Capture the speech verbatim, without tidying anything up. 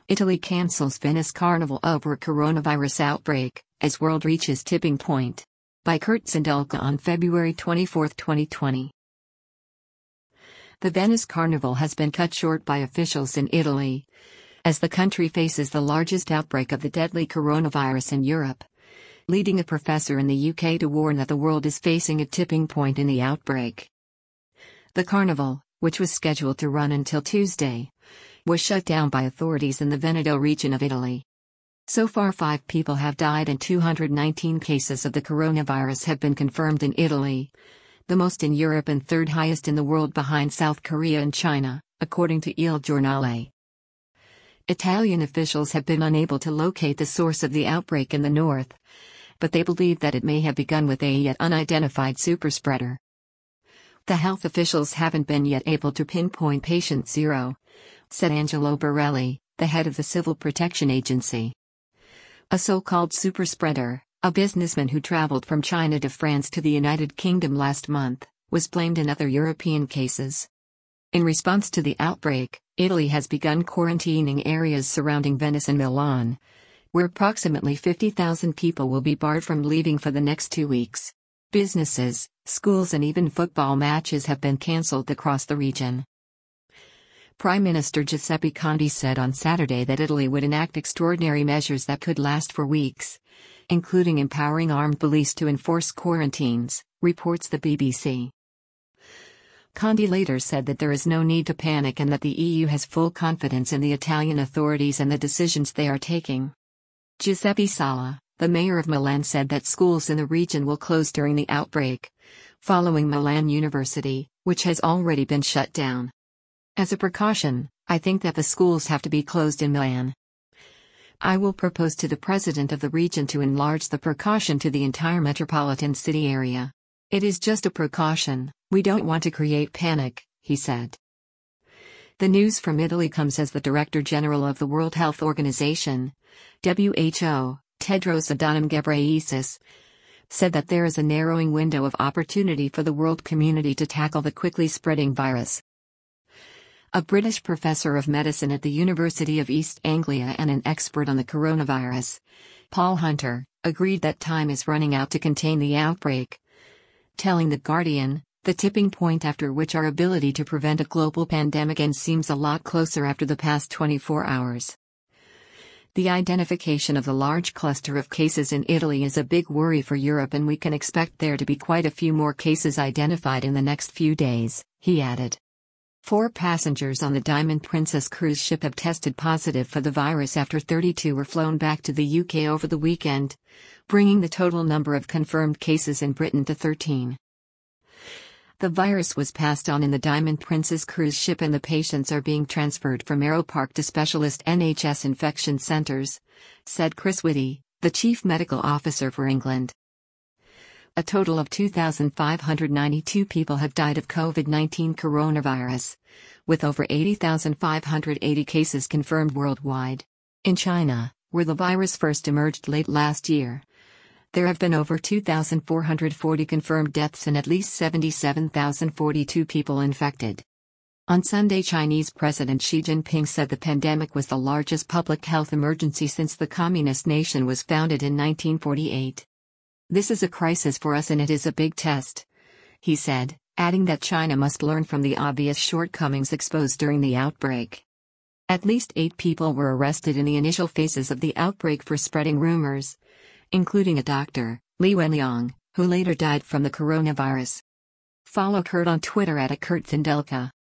Italy cancels Venice Carnival over coronavirus outbreak, as world reaches tipping point. By Kurt Zindelka on February twenty-fourth, twenty twenty. The Venice Carnival has been cut short by officials in Italy, as the country faces the largest outbreak of the deadly coronavirus in Europe, leading a professor in the U K to warn that the world is facing a tipping point in the outbreak. The carnival, which was scheduled to run until Tuesday, was shut down by authorities in the Veneto region of Italy. So far, five people have died and two hundred nineteen cases of the coronavirus have been confirmed in Italy, the most in Europe and third highest in the world behind South Korea and China, according to Il Giornale. Italian officials have been unable to locate the source of the outbreak in the north, but they believe that it may have begun with a yet unidentified superspreader. The health officials haven't been yet able to pinpoint patient zero, said Angelo Borelli, the head of the Civil Protection Agency. A so-called superspreader, a businessman who traveled from China to France to the United Kingdom last month, was blamed in other European cases. In response to the outbreak, Italy has begun quarantining areas surrounding Venice and Milan, where approximately fifty thousand people will be barred from leaving for the next two weeks. Businesses, schools and even football matches have been cancelled across the region. Prime Minister Giuseppe Conte said on Saturday that Italy would enact extraordinary measures that could last for weeks, including empowering armed police to enforce quarantines, reports the B B C. Conte later said that there is no need to panic and that the E U has full confidence in the Italian authorities and the decisions they are taking. Giuseppe Sala, the mayor of Milan, said that schools in the region will close during the outbreak, following Milan University, which has already been shut down. As a precaution, I think that the schools have to be closed in Milan. I will propose to the president of the region to enlarge the precaution to the entire metropolitan city area. It is just a precaution, we don't want to create panic, he said. The news from Italy comes as the Director General of the World Health Organization, W H O, Tedros Adhanom Ghebreyesus, said that there is a narrowing window of opportunity for the world community to tackle the quickly spreading virus. A British professor of medicine at the University of East Anglia and an expert on the coronavirus, Paul Hunter, agreed that time is running out to contain the outbreak, telling The Guardian, "The tipping point after which our ability to prevent a global pandemic ends seems a lot closer after the past twenty-four hours." The identification of the large cluster of cases in Italy is a big worry for Europe, and we can expect there to be quite a few more cases identified in the next few days, he added. Four passengers on the Diamond Princess cruise ship have tested positive for the virus after thirty-two were flown back to the U K over the weekend, bringing the total number of confirmed cases in Britain to thirteen. The virus was passed on in the Diamond Princess cruise ship and the patients are being transferred from Aeropark to specialist N H S infection centres, said Chris Whitty, the Chief Medical Officer for England. A total of two thousand five hundred ninety-two people have died of COVID nineteen coronavirus, with over eighty thousand five hundred eighty cases confirmed worldwide. In China, where the virus first emerged late last year, there have been over two thousand four hundred forty confirmed deaths and at least seventy-seven thousand forty-two people infected. On Sunday, Chinese President Xi Jinping said the pandemic was the largest public health emergency since the communist nation was founded in nineteen forty-eight. "This is a crisis for us and it is a big test," he said, adding that China must learn from the obvious shortcomings exposed during the outbreak. At least eight people were arrested in the initial phases of the outbreak for spreading rumors, including a doctor, Li Wenliang, who later died from the coronavirus. Follow Kurt on Twitter at Kurt Zindelka.